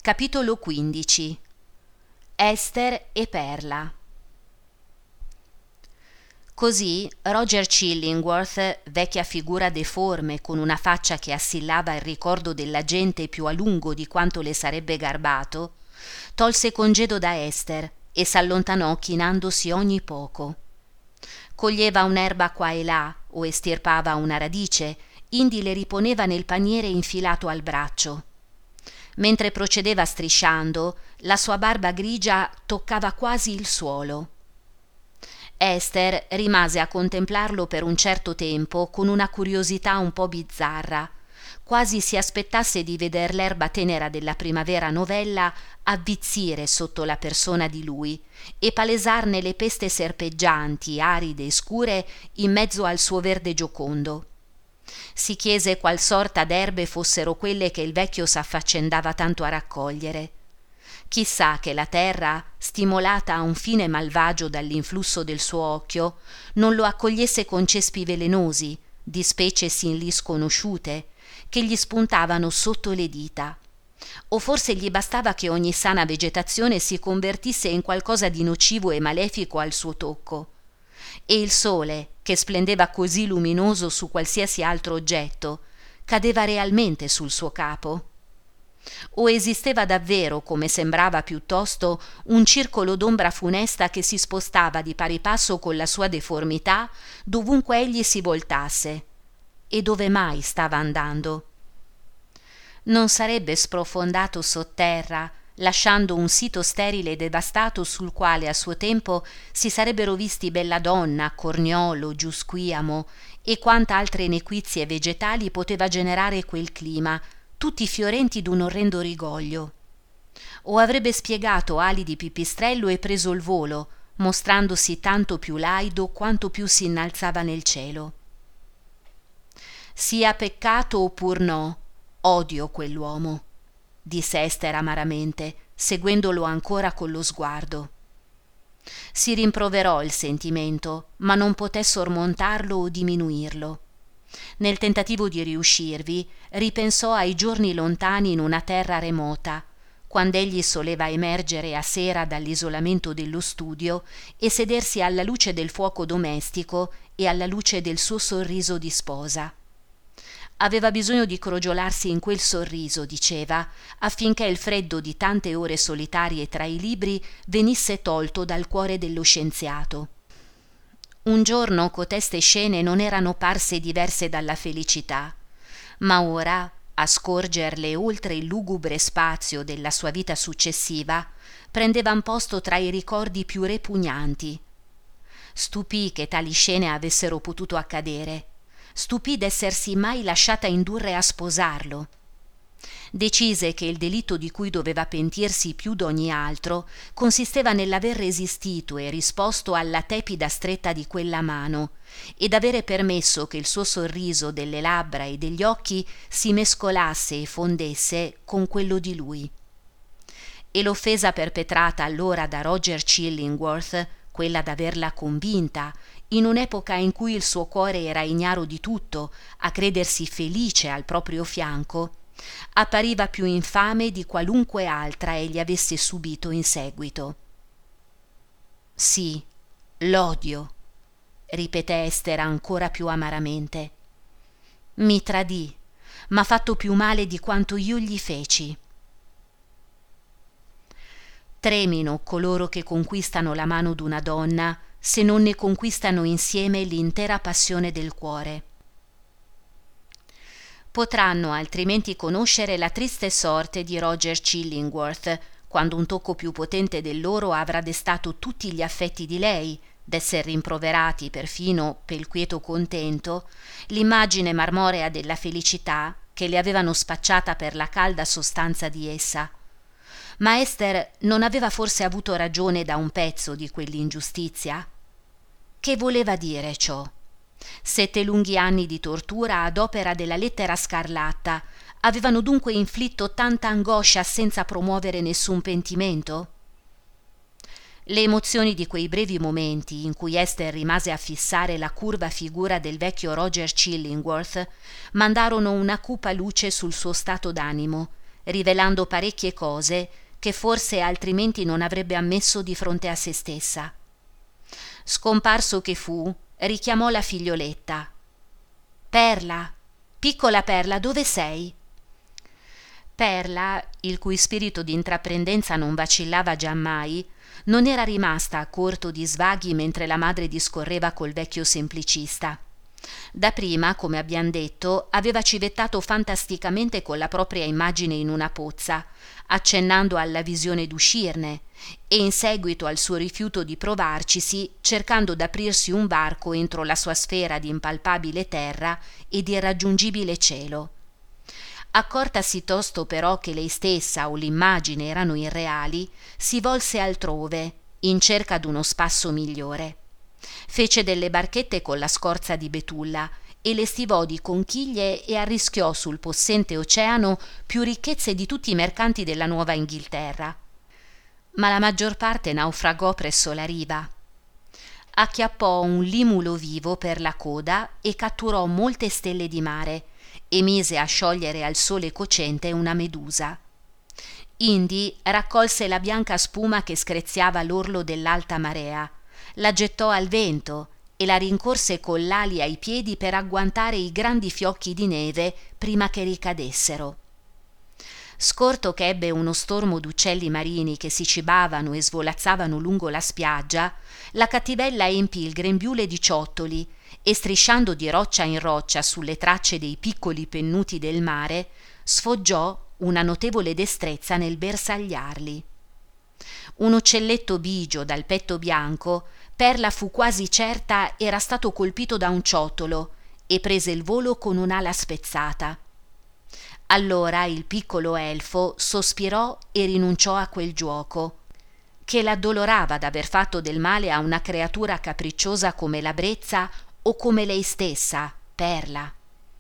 Capitolo 15. Esther e Perla. Così Roger Chillingworth, vecchia figura deforme con una faccia che assillava il ricordo della gente più a lungo di quanto le sarebbe garbato, tolse congedo da Esther e s'allontanò chinandosi ogni poco. Coglieva un'erba qua e là o estirpava una radice, indi le riponeva nel paniere infilato al braccio. Mentre procedeva strisciando, la sua barba grigia toccava quasi il suolo. Esther rimase a contemplarlo per un certo tempo con una curiosità un po' bizzarra, quasi si aspettasse di veder l'erba tenera della primavera novella avvizzire sotto la persona di lui e palesarne le peste serpeggianti, aride e scure in mezzo al suo verde giocondo. Si chiese qual sorta d'erbe fossero quelle che il vecchio s'affaccendava tanto a raccogliere. Chissà che la terra, stimolata a un fine malvagio dall'influsso del suo occhio, non lo accogliesse con cespi velenosi, di specie sin lì sconosciute, che gli spuntavano sotto le dita. O forse gli bastava che ogni sana vegetazione si convertisse in qualcosa di nocivo e malefico al suo tocco. E il sole, che splendeva così luminoso su qualsiasi altro oggetto, cadeva realmente sul suo capo? O esisteva davvero, come sembrava piuttosto, un circolo d'ombra funesta che si spostava di pari passo con la sua deformità dovunque egli si voltasse? E dove mai stava andando? Non sarebbe sprofondato sotterra, lasciando un sito sterile e devastato sul quale a suo tempo si sarebbero visti belladonna, corniolo, giusquiamo e quanta altre nequizie vegetali poteva generare quel clima, tutti fiorenti d'un orrendo rigoglio. O avrebbe spiegato ali di pipistrello e preso il volo, mostrandosi tanto più laido quanto più si innalzava nel cielo. Sia peccato oppur no, odio quell'uomo, disse Esther amaramente, seguendolo ancora con lo sguardo. Si rimproverò il sentimento, ma non poté sormontarlo o diminuirlo. Nel tentativo di riuscirvi, ripensò ai giorni lontani in una terra remota, quand'egli soleva emergere a sera dall'isolamento dello studio e sedersi alla luce del fuoco domestico e alla luce del suo sorriso di sposa. Aveva bisogno di crogiolarsi in quel sorriso, diceva, affinché il freddo di tante ore solitarie tra i libri venisse tolto dal cuore dello scienziato. Un giorno coteste scene non erano parse diverse dalla felicità, ma ora, a scorgerle oltre il lugubre spazio della sua vita successiva, prendevan posto tra i ricordi più repugnanti. Stupì che tali scene avessero potuto accadere. Stupì d'essersi mai lasciata indurre a sposarlo. Decise che il delitto di cui doveva pentirsi più d'ogni altro consisteva nell'aver resistito e risposto alla tepida stretta di quella mano ed avere permesso che il suo sorriso delle labbra e degli occhi si mescolasse e fondesse con quello di lui. E l'offesa perpetrata allora da Roger Chillingworth, quella d'averla convinta, in un'epoca in cui il suo cuore era ignaro di tutto, a credersi felice al proprio fianco, appariva più infame di qualunque altra egli avesse subito in seguito. Sì, l'odio, ripeté Esther ancora più amaramente. Mi tradì, m'ha fatto più male di quanto io gli feci. Tremino coloro che conquistano la mano d'una donna se non ne conquistano insieme l'intera passione del cuore. Potranno altrimenti conoscere la triste sorte di Roger Chillingworth, quando un tocco più potente del loro avrà destato tutti gli affetti di lei, d'esser rimproverati perfino pel quieto contento, l'immagine marmorea della felicità che le avevano spacciata per la calda sostanza di essa. Ma Esther non aveva forse avuto ragione da un pezzo di quell'ingiustizia? Che voleva dire ciò? 7 lunghi anni di tortura ad opera della lettera scarlatta avevano dunque inflitto tanta angoscia senza promuovere nessun pentimento? Le emozioni di quei brevi momenti in cui Esther rimase a fissare la curva figura del vecchio Roger Chillingworth mandarono una cupa luce sul suo stato d'animo, rivelando parecchie cose che forse altrimenti non avrebbe ammesso di fronte a se stessa. Scomparso che fu, richiamò la figlioletta. «Perla, piccola Perla, dove sei?» Perla, il cui spirito di intraprendenza non vacillava giammai, non era rimasta a corto di svaghi mentre la madre discorreva col vecchio semplicista. Dapprima, come abbiam detto, aveva civettato fantasticamente con la propria immagine in una pozza, accennando alla visione d'uscirne, e in seguito al suo rifiuto di provarcisi, cercando d'aprirsi un varco entro la sua sfera di impalpabile terra e di irraggiungibile cielo. Accortasi tosto però che lei stessa o l'immagine erano irreali, si volse altrove, in cerca d'uno spasso migliore. Fece delle barchette con la scorza di betulla e le stivò di conchiglie e arrischiò sul possente oceano più ricchezze di tutti i mercanti della Nuova Inghilterra. Ma la maggior parte naufragò presso la riva. Acchiappò un limulo vivo per la coda e catturò molte stelle di mare e mise a sciogliere al sole cocente una medusa. Indi raccolse la bianca spuma che screziava l'orlo dell'alta marea, la gettò al vento e la rincorse con l'ali ai piedi per agguantare i grandi fiocchi di neve prima che ricadessero. Scorto che ebbe uno stormo d'uccelli marini che si cibavano e svolazzavano lungo la spiaggia, la cattivella empì il grembiule di ciottoli e, strisciando di roccia in roccia sulle tracce dei piccoli pennuti del mare, sfoggiò una notevole destrezza nel bersagliarli. Un uccelletto bigio dal petto bianco, Perla fu quasi certa era stato colpito da un ciottolo e prese il volo con un'ala spezzata. Allora il piccolo elfo sospirò e rinunciò a quel giuoco, che l'addolorava d'aver fatto del male a una creatura capricciosa come la brezza o come lei stessa, Perla.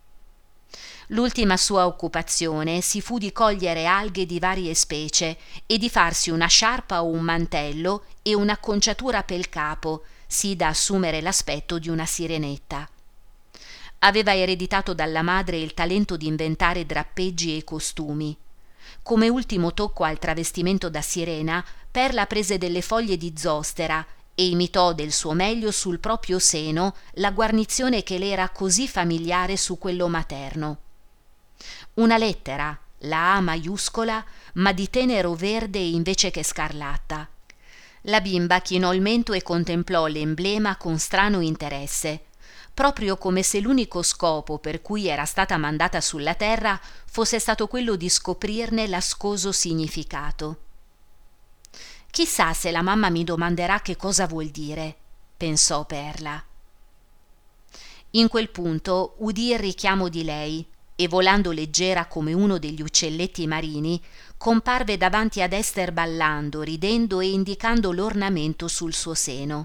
L'ultima sua occupazione si fu di cogliere alghe di varie specie e di farsi una sciarpa o un mantello e un'acconciatura pel capo, sì da assumere l'aspetto di una sirenetta. Aveva ereditato dalla madre il talento di inventare drappeggi e costumi. Come ultimo tocco al travestimento da sirena, Perla prese delle foglie di zostera e imitò del suo meglio sul proprio seno la guarnizione che le era così familiare su quello materno. Una lettera, la A maiuscola, ma di tenero verde invece che scarlatta. La bimba chinò il mento e contemplò l'emblema con strano interesse, proprio come se l'unico scopo per cui era stata mandata sulla terra fosse stato quello di scoprirne l'ascoso significato. Chissà se la mamma mi domanderà che cosa vuol dire, pensò Perla. In quel punto udì il richiamo di lei e, volando leggera come uno degli uccelletti marini, comparve davanti ad Ester ballando, ridendo e indicando l'ornamento sul suo seno.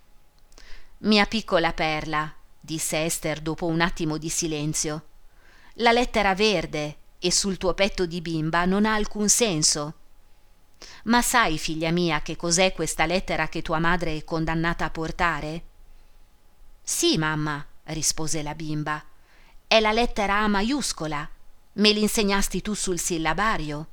«Mia piccola Perla», disse Ester dopo un attimo di silenzio, «la lettera verde e sul tuo petto di bimba non ha alcun senso. Ma sai, figlia mia, che cos'è questa lettera che tua madre è condannata a portare?» «Sì, mamma», rispose la bimba, «è la lettera A maiuscola. Me l'insegnasti tu sul sillabario».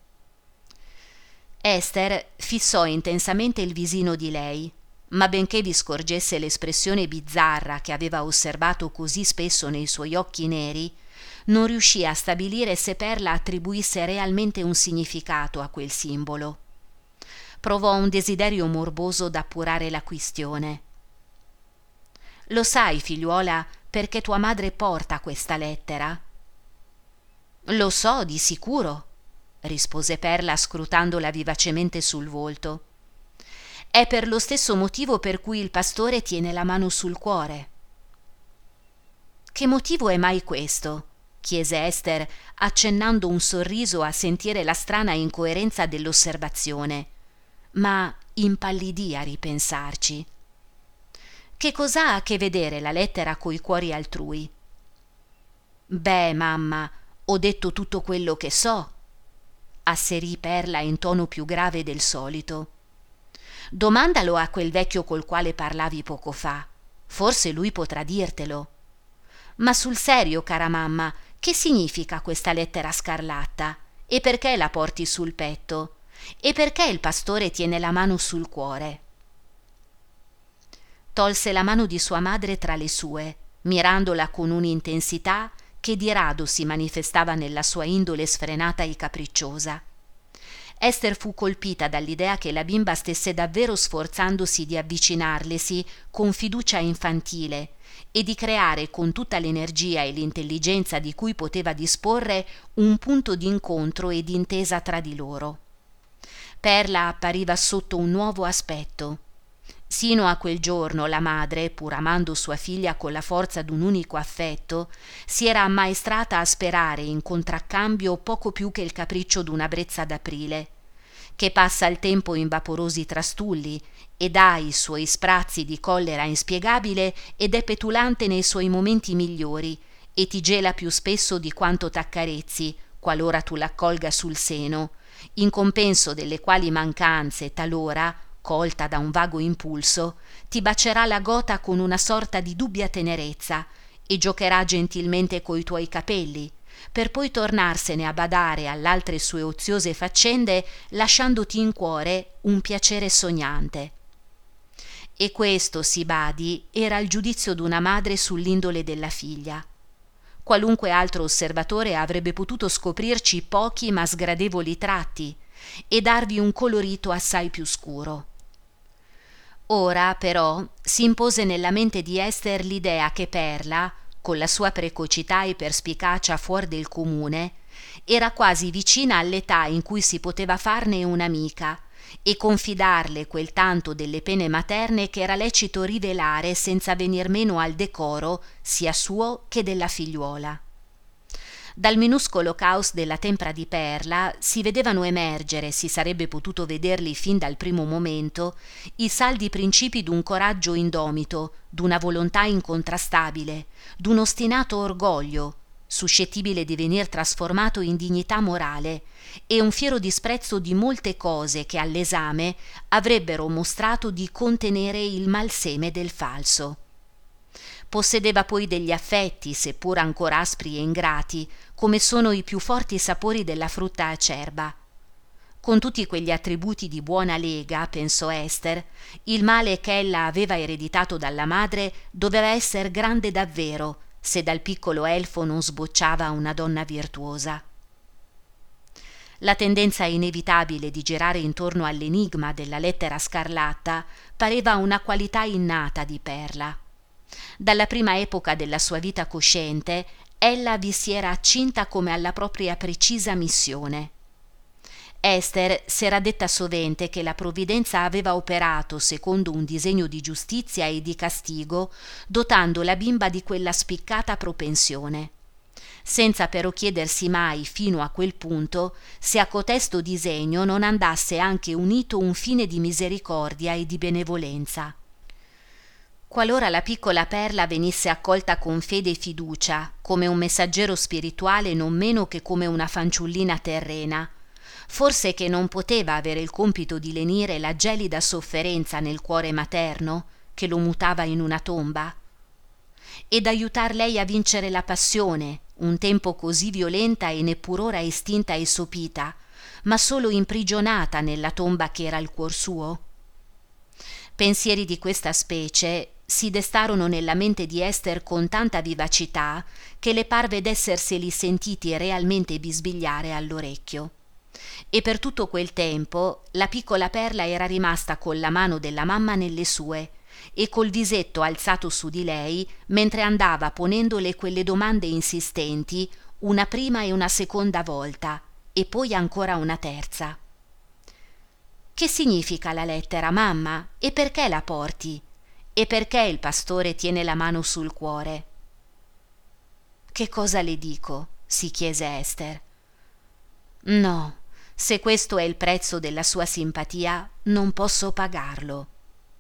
Ester fissò intensamente il visino di lei, ma benché vi scorgesse l'espressione bizzarra che aveva osservato così spesso nei suoi occhi neri, non riuscì a stabilire se Perla attribuisse realmente un significato a quel simbolo. Provò un desiderio morboso d'appurare la quistione. «Lo sai, figliuola, perché tua madre porta questa lettera?» «Lo so, di sicuro», rispose Perla scrutandola vivacemente sul volto. «È per lo stesso motivo per cui il pastore tiene la mano sul cuore». «Che motivo è mai questo?» chiese Ester, accennando un sorriso a sentire la strana incoerenza dell'osservazione, ma impallidì a ripensarci. «Che cos'ha a che vedere la lettera coi cuori altrui?» «Beh, mamma, ho detto tutto quello che so», asserì Perla in tono più grave del solito. «Domandalo a quel vecchio col quale parlavi poco fa. Forse lui potrà dirtelo. Ma sul serio, cara mamma, che significa questa lettera scarlatta? E perché la porti sul petto? E perché il pastore tiene la mano sul cuore? Tolse la mano di sua madre tra le sue, mirandola con un'intensità che di rado si manifestava nella sua indole sfrenata e capricciosa. Ester fu colpita dall'idea che la bimba stesse davvero sforzandosi di avvicinarlesi con fiducia infantile e di creare con tutta l'energia e l'intelligenza di cui poteva disporre un punto d'incontro e d'intesa tra di loro. Perla appariva sotto un nuovo aspetto. Sino a quel giorno la madre, pur amando sua figlia con la forza d'un unico affetto, si era ammaestrata a sperare in contraccambio poco più che il capriccio d'una brezza d'aprile, che passa il tempo in vaporosi trastulli e dà i suoi sprazzi di collera inspiegabile ed è petulante nei suoi momenti migliori e ti gela più spesso di quanto t'accarezzi, qualora tu l'accolga sul seno, in compenso delle quali mancanze talora, colta da un vago impulso, ti bacerà la gota con una sorta di dubbia tenerezza e giocherà gentilmente coi tuoi capelli, per poi tornarsene a badare all'altre sue oziose faccende, lasciandoti in cuore un piacere sognante. E questo, si badi, era il giudizio d'una madre sull'indole della figlia. Qualunque altro osservatore avrebbe potuto scoprirci pochi ma sgradevoli tratti e darvi un colorito assai più scuro. Ora, però, si impose nella mente di Ester l'idea che Perla, con la sua precocità e perspicacia fuor del comune, era quasi vicina all'età in cui si poteva farne un'amica e confidarle quel tanto delle pene materne che era lecito rivelare senza venir meno al decoro sia suo che della figliuola. Dal minuscolo caos della tempra di Perla si vedevano emergere, si sarebbe potuto vederli fin dal primo momento, i saldi principi d'un coraggio indomito, d'una volontà incontrastabile, d'un ostinato orgoglio, suscettibile di venir trasformato in dignità morale, e un fiero disprezzo di molte cose che all'esame avrebbero mostrato di contenere il malseme del falso. Possedeva poi degli affetti, seppur ancora aspri e ingrati, come sono i più forti sapori della frutta acerba. Con tutti quegli attributi di buona lega, pensò Ester, il male che ella aveva ereditato dalla madre doveva essere grande davvero, se dal piccolo elfo non sbocciava una donna virtuosa. La tendenza inevitabile di girare intorno all'enigma della lettera scarlatta pareva una qualità innata di Perla. Dalla prima epoca della sua vita cosciente, ella vi si era accinta come alla propria precisa missione. Ester s'era detta sovente che la provvidenza aveva operato secondo un disegno di giustizia e di castigo, dotando la bimba di quella spiccata propensione, senza però chiedersi mai fino a quel punto se a cotesto disegno non andasse anche unito un fine di misericordia e di benevolenza. Qualora la piccola Perla venisse accolta con fede e fiducia, come un messaggero spirituale non meno che come una fanciullina terrena, forse che non poteva avere il compito di lenire la gelida sofferenza nel cuore materno, che lo mutava in una tomba, ed aiutar lei a vincere la passione, un tempo così violenta e neppur ora estinta e sopita, ma solo imprigionata nella tomba che era il cuor suo? Pensieri di questa specie si destarono nella mente di Ester con tanta vivacità che le parve d'esserseli sentiti realmente bisbigliare all'orecchio. E per tutto quel tempo la piccola Perla era rimasta con la mano della mamma nelle sue e col visetto alzato su di lei mentre andava ponendole quelle domande insistenti una prima e una seconda volta e poi ancora una terza. Che significa la lettera, mamma? E perché la porti? E perché il pastore tiene la mano sul cuore? Che cosa le dico? Si chiese Ester. No, se questo è il prezzo della sua simpatia, non posso pagarlo.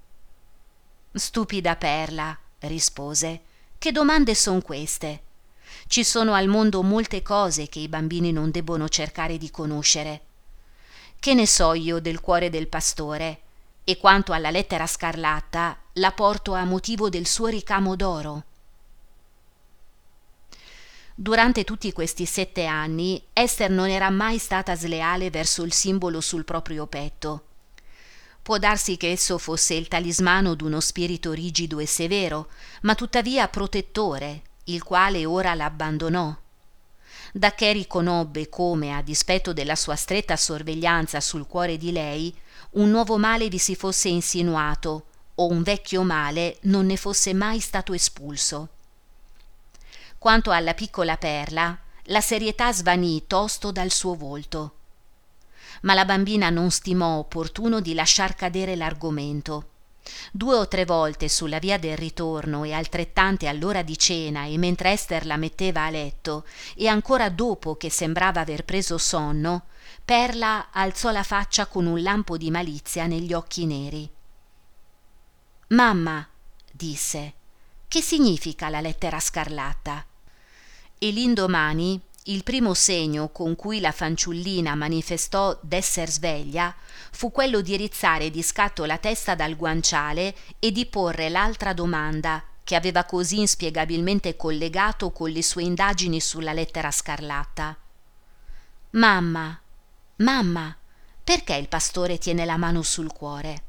Stupida Perla, rispose, che domande son queste? Ci sono al mondo molte cose che i bambini non debbono cercare di conoscere. Che ne so io del cuore del pastore? E quanto alla lettera scarlatta, la porto a motivo del suo ricamo d'oro. Durante tutti questi 7 anni Ester non era mai stata sleale verso il simbolo sul proprio petto. Può darsi che esso fosse il talismano d'uno spirito rigido e severo, ma tuttavia protettore, il quale ora l'abbandonò. Dacché riconobbe come, a dispetto della sua stretta sorveglianza sul cuore di lei, un nuovo male vi si fosse insinuato, o un vecchio male non ne fosse mai stato espulso. Quanto alla piccola Perla, la serietà svanì tosto dal suo volto. Ma la bambina non stimò opportuno di lasciar cadere l'argomento. 2 o 3 volte sulla via del ritorno e altrettante all'ora di cena e mentre Ester la metteva a letto e ancora dopo che sembrava aver preso sonno, Perla alzò la faccia con un lampo di malizia negli occhi neri. «Mamma», disse, «che significa la lettera scarlatta?» E l'indomani il primo segno con cui la fanciullina manifestò d'esser sveglia fu quello di rizzare di scatto la testa dal guanciale e di porre l'altra domanda che aveva così inspiegabilmente collegato con le sue indagini sulla lettera scarlatta. «Mamma, mamma, perché il pastore tiene la mano sul cuore?»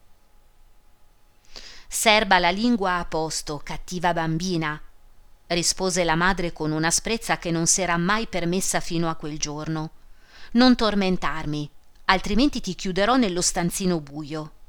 «Serba la lingua a posto, cattiva bambina», rispose la madre con un'asprezza che non s'era mai permessa fino a quel giorno. «Non tormentarmi, altrimenti ti chiuderò nello stanzino buio.